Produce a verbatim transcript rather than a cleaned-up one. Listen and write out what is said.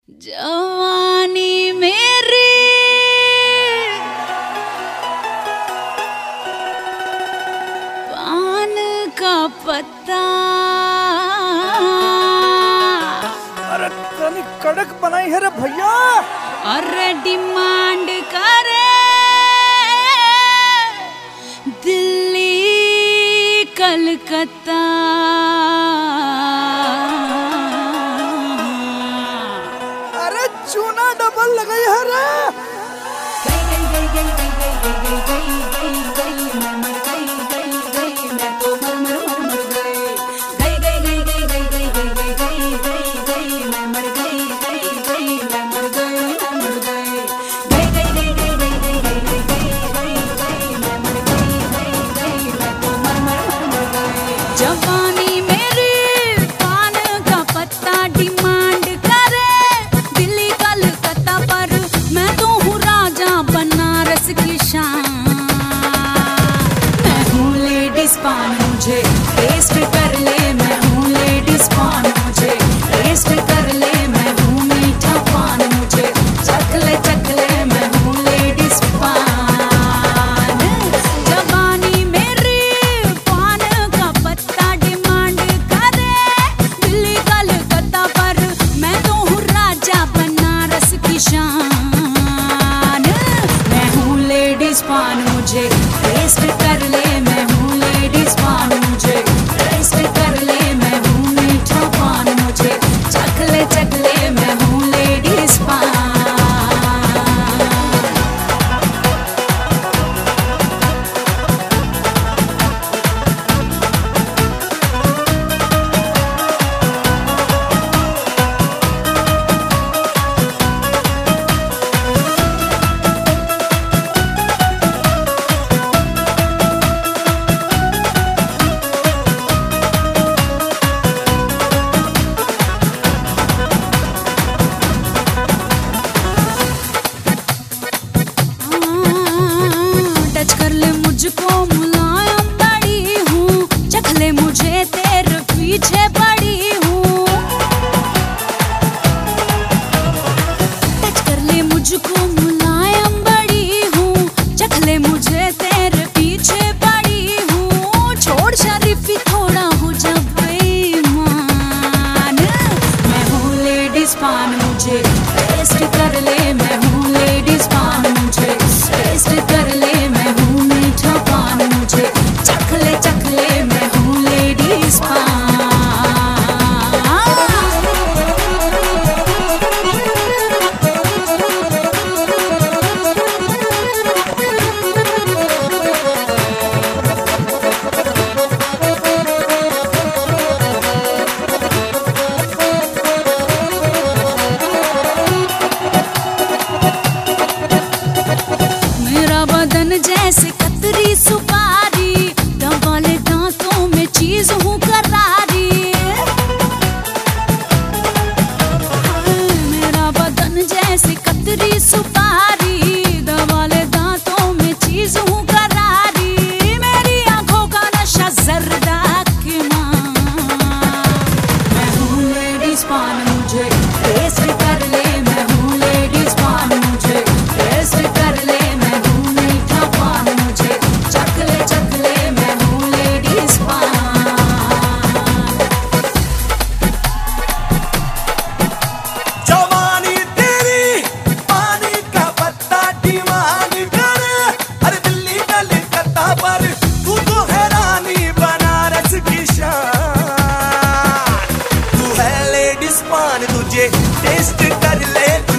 जवानी मेरी पान का पत्ता। अरे तनी कड़क बनाई है रे भैया। अरे डिमांड करे दिल्ली कलकत्ता। अरे चूना डबल लगाई है रे। जवानी मेरी पान का पत्ता डिमांड करे दिल्ली कलकत्ता पर। मैं तो हूँ राजा बनारस की शान। मैं हूँ लेडीज पान मुझे टेस्ट कर ले। मैं हूँ लेडीज पान मुझे टेस्ट कर ले। मैं हूँ मीठा पान मुझे चख ले चख ले। मैं हूँ लेडीज पान। जवानी मेरी पान का पत्ता डिमांड करे दिल्ली कलकत्ता पर। मैं तो हूँ राजा बनारस की शान। मैं हूँ लेडीज पान मुझे टेस्ट कर ले। मैं हूँ लेडीज पान मुझे टेस्ट कर ले। मैं हूँ मीठा पान मुझे चख ले चख ले। मैं हूँ लेडीज पान। टच कर ले मुझको मुलायम बड़ी हूँ। चख ले मुझे तेरे पीछे पड़ी हूँ। टच कर ले मुझको मुलायम बड़ी हूँ। चख ले मुझे तेरे पीछे पड़ी हूँ। छोड़ शरीफी थोड़ा हो जा बेईमान। मैं हूँ लेडीज पान मुझे टेस्ट कर ले। मैं हूँ लेडीज पान मुझे टेस्ट कर ले। मैं हूँ मीठा पान मुझे चख ले चख ले। मैं हूँ लेडीज पान। मेरा बदन जैसे कतरी सुपारी। दबाले दांतों में चीज हूँ करारी। मेरा बदन जैसे कतरी सुपारी। दबाले दांतों में चीज हूँ करारी। मेरी आंखों का नशा जर्दा की मां। मैं हूँ लेडीज पान मुझे टेस्ट कर ले। मैं हूँ लेडीज पान मुझे टेस्ट कर ले। मैं हूँ मीठा पान मुझे चख ले चख ले। मैं हूँ लेडीज पान। जवानी तेरी पानी का पत्ता डिमांड करे। अरे दिल्ली कलकत्ता पर तू तो है रानी बनारस की शान। तू है लेडीज पान तुझे टेस्ट कर ले।